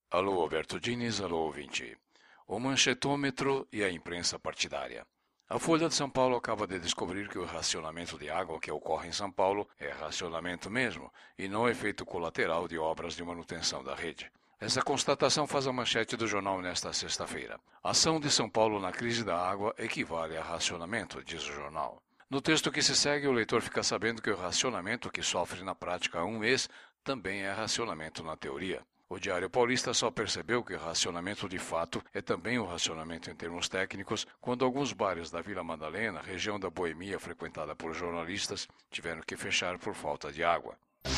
Alô, Alberto Diniz, alô, ouvinte. O manchetômetro e a imprensa partidária. A Folha de São Paulo acaba de descobrir que o racionamento de água que ocorre em São Paulo é racionamento mesmo, e não efeito colateral de obras de manutenção da rede. Essa constatação faz a manchete do jornal nesta sexta-feira. Ação de São Paulo na crise da água equivale a racionamento, diz o jornal. No texto que se segue, o leitor fica sabendo que o racionamento que sofre na prática há um mês também é racionamento na teoria. O Diário Paulista só percebeu que o racionamento de fato é também o racionamento em termos técnicos quando alguns bares da Vila Madalena, região da Boemia frequentada por jornalistas, tiveram que fechar por falta de água.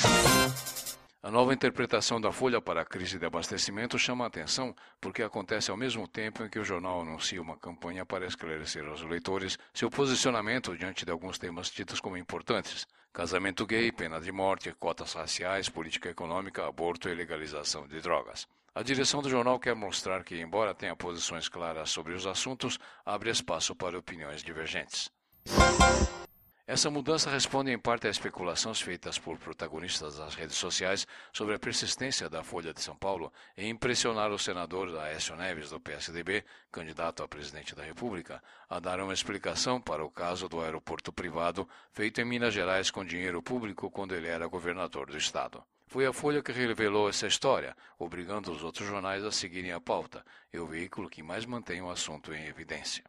A nova interpretação da Folha para a crise de abastecimento chama a atenção porque acontece ao mesmo tempo em que o jornal anuncia uma campanha para esclarecer aos leitores seu posicionamento diante de alguns temas tidos como importantes: casamento gay, pena de morte, cotas raciais, política econômica, aborto e legalização de drogas. A direção do jornal quer mostrar que, embora tenha posições claras sobre os assuntos, abre espaço para opiniões divergentes. Essa mudança responde em parte a especulações feitas por protagonistas das redes sociais sobre a persistência da Folha de São Paulo em impressionar o senador Aécio Neves, do PSDB, candidato a presidente da República, a dar uma explicação para o caso do aeroporto privado feito em Minas Gerais com dinheiro público quando ele era governador do estado. Foi a Folha que revelou essa história, obrigando os outros jornais a seguirem a pauta, e o veículo que mais mantém o assunto em evidência.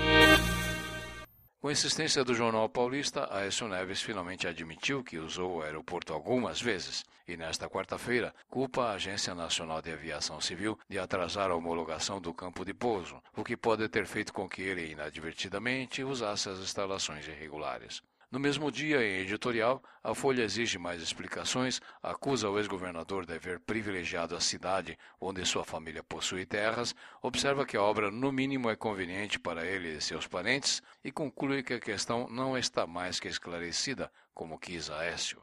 Com a insistência do jornal paulista, Aécio Neves finalmente admitiu que usou o aeroporto algumas vezes e, nesta quarta-feira, culpa a Agência Nacional de Aviação Civil de atrasar a homologação do campo de pouso, o que pode ter feito com que ele, inadvertidamente, usasse as instalações irregulares. No mesmo dia, em editorial, a Folha exige mais explicações, acusa o ex-governador de haver privilegiado a cidade onde sua família possui terras, observa que a obra no mínimo é conveniente para ele e seus parentes e conclui que a questão não está mais que esclarecida, como quis Aécio.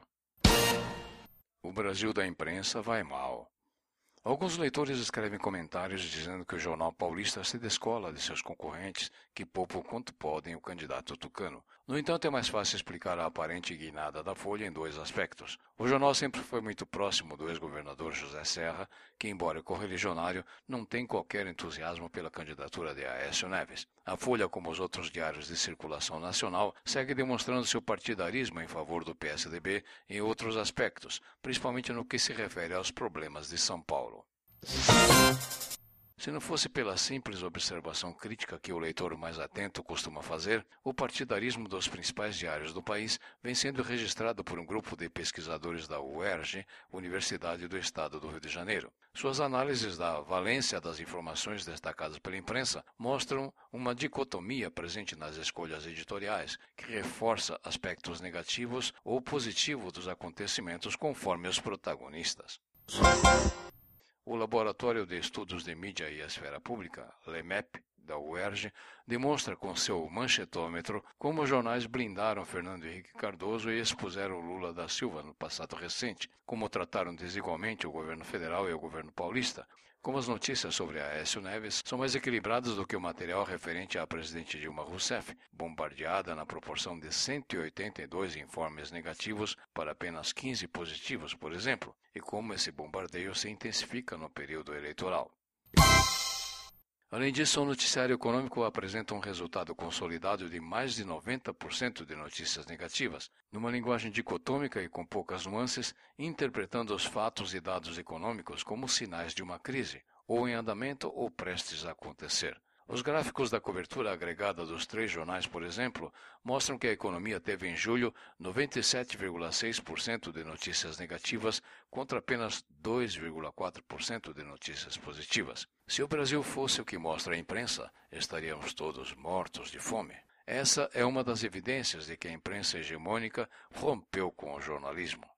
O Brasil da imprensa vai mal. Alguns leitores escrevem comentários dizendo que o jornal paulista se descola de seus concorrentes que poupam quanto podem o candidato tucano. No entanto, é mais fácil explicar a aparente guinada da Folha em dois aspectos. O jornal sempre foi muito próximo do ex-governador José Serra, que, embora correligionário, não tem qualquer entusiasmo pela candidatura de Aécio Neves. A Folha, como os outros diários de circulação nacional, segue demonstrando seu partidarismo em favor do PSDB em outros aspectos, principalmente no que se refere aos problemas de São Paulo. Se não fosse pela simples observação crítica que o leitor mais atento costuma fazer, o partidarismo dos principais diários do país vem sendo registrado por um grupo de pesquisadores da UERJ, Universidade do Estado do Rio de Janeiro. Suas análises da valência das informações destacadas pela imprensa mostram uma dicotomia presente nas escolhas editoriais, que reforça aspectos negativos ou positivos dos acontecimentos conforme os protagonistas. O Laboratório de Estudos de Mídia e Esfera Pública, LEMEP, da UERJ, demonstra com seu manchetômetro como os jornais blindaram Fernando Henrique Cardoso e expuseram Lula da Silva no passado recente, como trataram desigualmente o governo federal e o governo paulista, como as notícias sobre Aécio Neves são mais equilibradas do que o material referente à presidente Dilma Rousseff, bombardeada na proporção de 182 informes negativos para apenas 15 positivos, por exemplo, e como esse bombardeio se intensifica no período eleitoral. Além disso, o noticiário econômico apresenta um resultado consolidado de mais de 90% de notícias negativas, numa linguagem dicotômica e com poucas nuances, interpretando os fatos e dados econômicos como sinais de uma crise, ou em andamento ou prestes a acontecer. Os gráficos da cobertura agregada dos três jornais, por exemplo, mostram que a economia teve em julho 97,6% de notícias negativas contra apenas 2,4% de notícias positivas. Se o Brasil fosse o que mostra a imprensa, estaríamos todos mortos de fome. Essa é uma das evidências de que a imprensa hegemônica rompeu com o jornalismo.